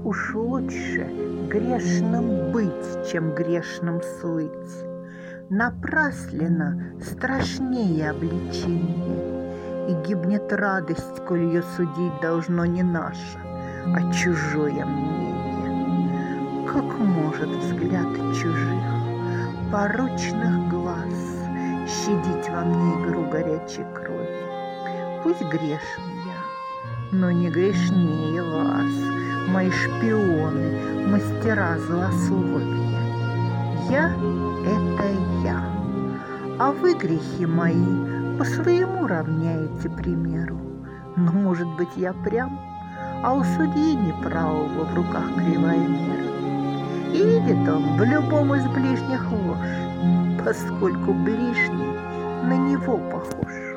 Уж лучше грешным быть, чем грешным слыть. Напрасленно страшнее обличение, и гибнет радость, коль ее судить должно не наше, а чужое мнение. Как может взгляд чужих, порочных глаз щадить во мне игру горячей крови? Пусть грешен я, но не грешнее вас, мои шпионы, мастера злословия. Я – это я, а вы грехи мои по своему равняете примеру. Но, может быть, я прям, а у судьи неправого в руках кривая мера. И видит он в любом из ближних ложь, поскольку ближний на него похож.